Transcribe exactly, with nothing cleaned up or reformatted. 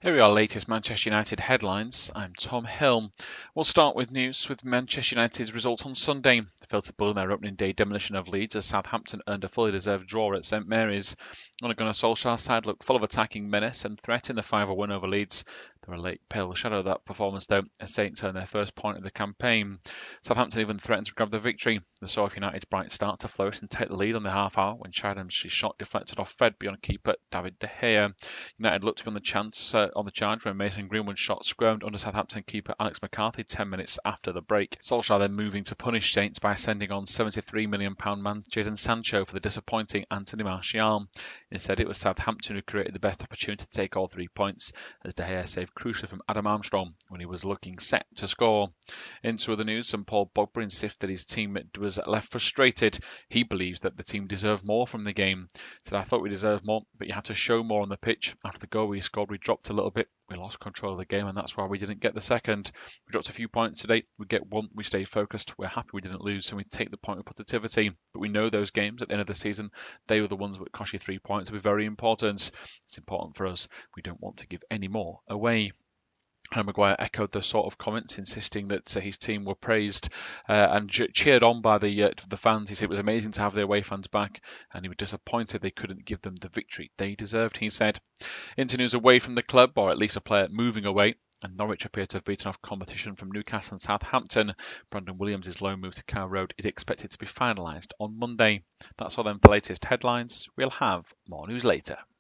Here are our latest Manchester United headlines. I'm Tom Hill. We'll start with news with Manchester United's result on Sunday. They failed to build on their opening day demolition of Leeds as Southampton earned a fully deserved draw at St Mary's. Ole Gunnar Solskjaer's side looked full of attacking menace and threat in the five a win over Leeds. They were a late pale shadow of that performance though, as Saints earned their first point of the campaign. Southampton even threatened to grab the victory. They saw United's bright start to flourish and take the lead on the half hour when Shadham's shot deflected off Fred beyond keeper David De Gea. United looked to be on the chance uh, on the charge when Mason Greenwood's shot squirmed under Southampton keeper Alex McCarthy ten minutes after the break. Solskjaer then moving to punish Saints by sending on seventy-three million pound man Jadon Sancho for the disappointing Anthony Martial. Instead, it was Southampton who created the best opportunity to take all three points, as De Gea saved crucially from Adam Armstrong when he was looking set to score. Into other news, St Paul Pogba insisted that his team was left frustrated. He believes that the team deserved more from the game. He said, I thought we deserved more, but you had to show more on the pitch. After the goal we scored, we dropped a little bit. We lost control of the game, and that's why we didn't get the second. We dropped a few points today. We get one. We stayed focused. We're happy we didn't lose, and we take the point with positivity. But we know those games at the end of the season, they were the ones that cost you three points. Will be very important. It's important for us. We don't want to give any more away. Harry Maguire echoed the sort of comments, insisting that uh, his team were praised uh, and j- cheered on by the uh, the fans. He said it was amazing to have the away fans back, and he was disappointed they couldn't give them the victory they deserved, he said. Into news away from the club, or at least a player moving away, and Norwich appear to have beaten off competition from Newcastle and Southampton. Brandon Williams' loan move to Carrow Road is expected to be finalised on Monday. That's all then for the latest headlines. We'll have more news later.